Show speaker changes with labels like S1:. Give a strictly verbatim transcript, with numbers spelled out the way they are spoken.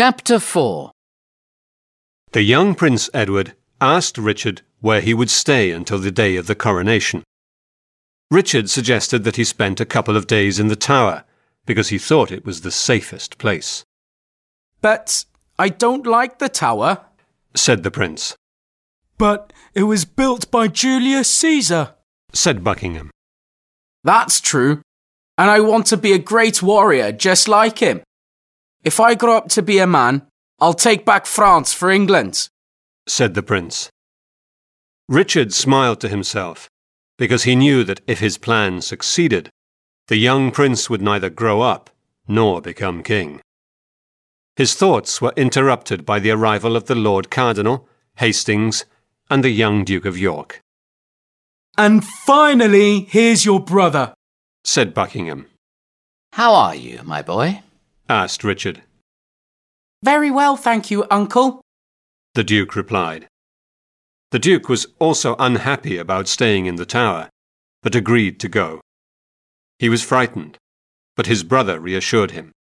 S1: Chapter four.
S2: The young Prince Edward asked Richard where he would stay until the day of the coronation. Richard suggested that he spent a couple of days in the Tower, because he thought it was the safest place.
S3: But I don't like the Tower,
S2: said the prince.
S3: But it was built by Julius Caesar,
S2: said Buckingham.
S3: That's true, and I want to be a great warrior just like him. If I grow up to be a man, I'll take back France for England,
S2: said the prince. Richard smiled to himself, because he knew that if his plan succeeded, the young prince would neither grow up nor become king. His thoughts were interrupted by the arrival of the Lord Cardinal, Hastings, and the young Duke of York.
S3: And finally, here's your brother,
S2: said Buckingham.
S1: How are you, my boy?
S2: asked Richard.
S3: Very well, thank you, uncle,
S2: the Duke replied. The Duke was also unhappy about staying in the Tower, but agreed to go. He was frightened, but his brother reassured him.